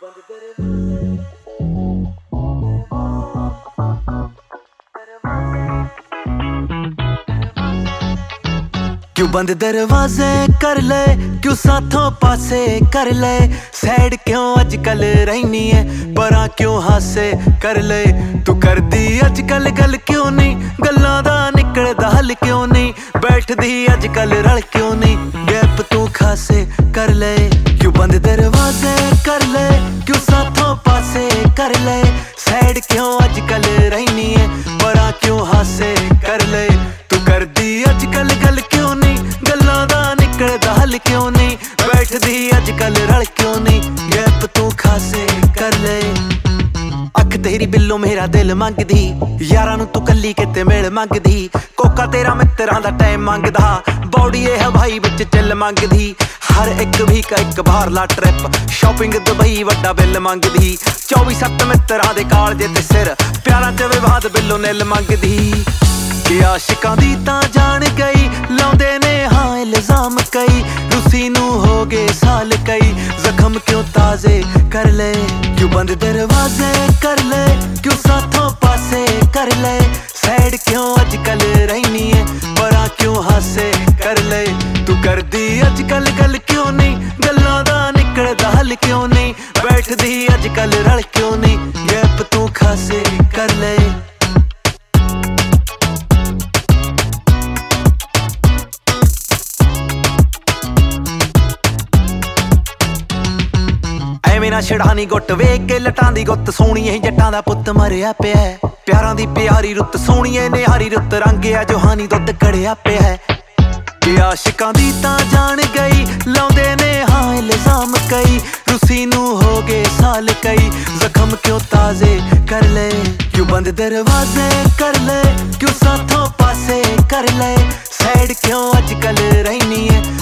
क्यों बंद दरवाजे कर ले, क्यों साथों पासे कर ले। सैड क्यों अजकल रहनी है, परा क्यों हासे कर ले। तू कर दी अजकल गल क्यों नहीं, गल्लां दा निकलदा हल क्यों नहीं। बैठदी अजकल रल क्यों नहीं, गैप तू खासे कर ले। क्यों बंद दरवाजे कर ले, क्यों साथों पासे कर ले। सैड क्यों अजकल रहनी है, परा क्यों हासे कर ले। तू कर दी अजकल गल क्यों नहीं, गल्लां दा निकलदा हल क्यों नहीं। बैठदी अजकल रल क्यों नहीं, गैप तू खासे कर ले। अख तेरी बिल्लो मेरा दिल मंगदी, यारां नूं तू कल्ली किते मिल मंगदी। कोका तेरा मित्तरां दा टाइम मंगदा, बॉडी ए हवाई विच चिल मंगदी। हर एक भी का एक बाहरला ट्रिप, शॉपिंग दुबई वड्डा बिल मंगदी। 24/7 मित्तरां दे कालजे ते सिर, प्यारां च विवाद बिल्लो निल मंगदी। कि आशिकां दी तां जान गई, लाउंदे ने हां इल्जाम कई। रूसी नूं हो गए साल कई, जख्म क्यों ताजे कर ले। क्यों बंद दरवाजे कर ले, क्यों साथों पासे कर ले। सैड क्यों अजकल रहनी है, परा क्यों हासे कर ले। तू कर दी अजकल गल क्यों नहीं, गल्लां दा निकलदा हल क्यों नहीं। बैठदी अजकल रल क्यों नहीं, गैप तू खासे कर ले। मेरा छड़ानी गुट वेख के लटां दी गुत्त, सोहणीए जट्टां दा पुत्त मरिया पिया है। प्यारां दी प्यारी रुत्त, सोहणीए निहारी रुत्त, रंग आ जोहानी दुद्ध कड़िया पिया है। कि आशिकां दी तां जान गई, लाउंदे ने हां इल्जाम कई। रूसी नूं हो गए साल कई, जख्म क्यों ताजे कर ले। क्यों बंद दरवाजे कर ले, क्यों साथों पासे कर ले। सैड क्यों अजकल रहनी है,